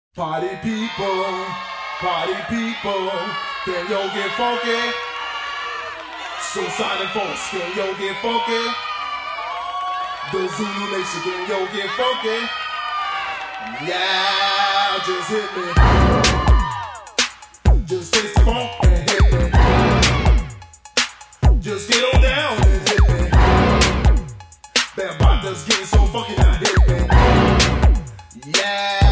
Party people, can yo get funky? Soulsonic Force, can yo get funky? The Zulu Nation, can yo get funky? Yeah, just hit me. Just taste the funk and hit me. Just get on down and hit me. That bottom's getting so funky now, hit me. Yeah.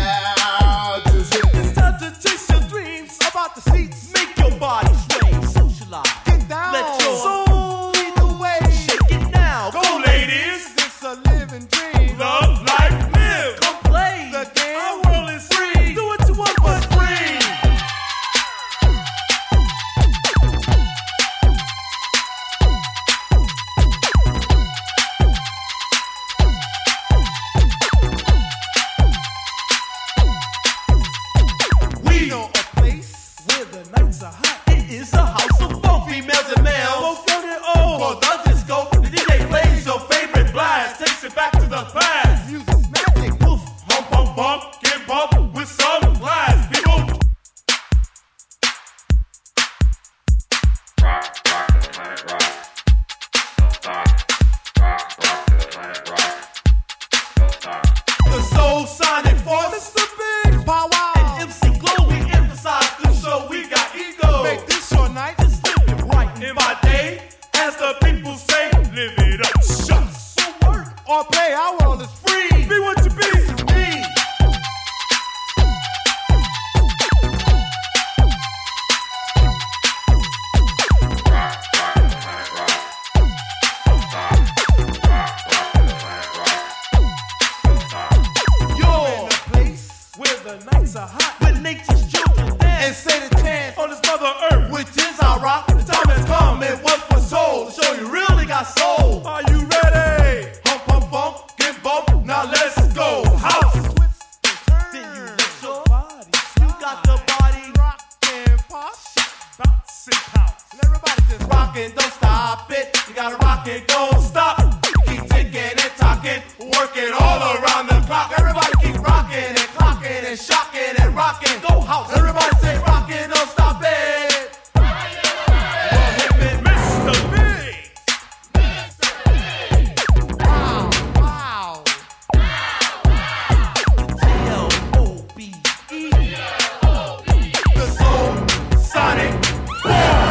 About the seats, make your body sway, socialize, get down, let your soul lead the way, shake it now, go ladies, it's a living dream, love, life, live, come play the game, our world is free, do what you want but free. We know a place where the nights are hot. It is a house of funk, females and males. Both young and old. For the disco, the DJ plays your favorite blast. Takes it back to the past. Music's magic. Woof, hump, hump, bump, get bumped with some class. People. Rock to the planet rock. Don't stop. Rock to the planet rock. Don't stop. The Soulsonic Force. It's the big power. And MC Glow, we emphasize to show we got ego. Make this your night, just live it right. In my day, as the people say, live it up. Shucks. So work or play, our world is free. Be what you be. Me. Rock to the planet rock. Don't stop. Rock to the planet rock. Don't stop. You're in a place where the nights are hot, where nature's children dance and say the chance on this mother earth, which is our rock. The time has come and what for soul to show you really got soul. Are you ready? Hump, hump, bump, get bumped. Now let's go. House. Then you let your body. You got the body rockin', pop, bounce and pounce. And everybody just rockin', don't stop it. You gotta rock it, don't stop. Keep ticking and talking, working all around the clock. Everybody keep rocking and clocking and shocking and rocking. Go house. Everybody say rocking, don't stop it. Mr. Big. Wow, wow. G-L-O-B-E. The Soulsonic Force.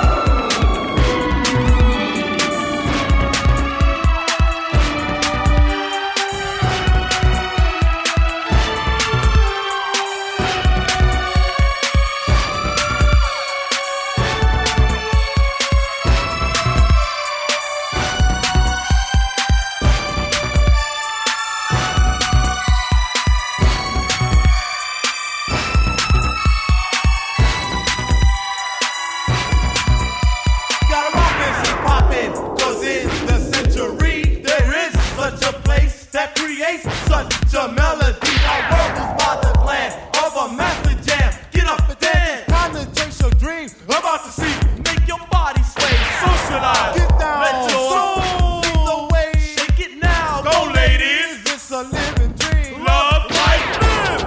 Gotta rock this and poppin', 'cause in the century there is such a place that creates such a melody. Our world is by the plan of a master jam. Get up and dance. Time to chase your dream. About to see, make your body sway. Socialize. Get down. Let your soul lead the way. Shake it now. Go ladies. It's a living dream. Love, life, live.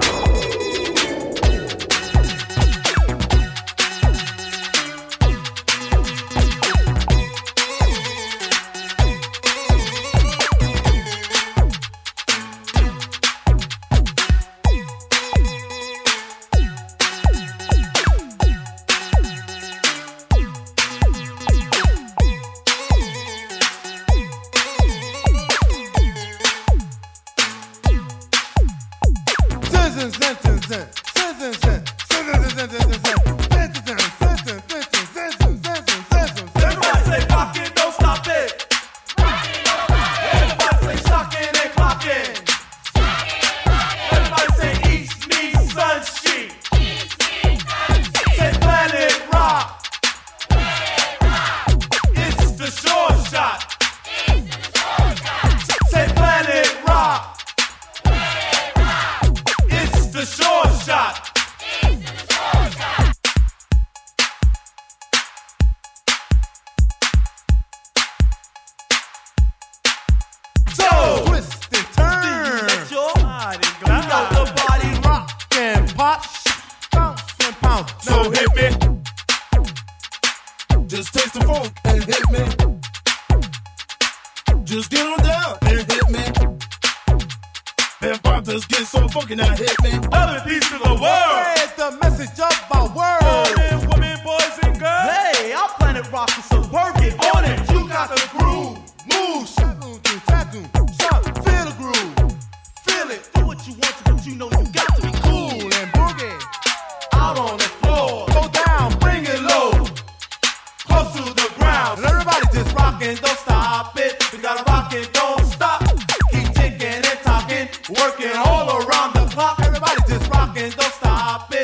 Everybody say rockin', don't stop it. Everybody say shockin' and clockin'. Everybody say East meets Sunshine. Say Planet Rock. It's the short shot. Say Planet Rock. It's the short shot. So twist and turn. Let your body go. You got the body rockin', sound. So hit me. Just taste the funk and hit me. Just get on down and hit me. And pop just get so funky now hit me. Love and peace to the world. Spread the message of my world. Men, women, boys, and girls. Hey, our planet rock is so work it on it. You got the groove. Move, shadoon, son, feel the groove. Feel it, do what you want to, but you know you got to be cool and boogie. Out on the floor. Go down, bring it low. Close to the ground. And everybody just rockin', don't stop it. We gotta rock it, don't stop. Keep ticking and talking, working all around the clock. Everybody just rockin', don't stop it.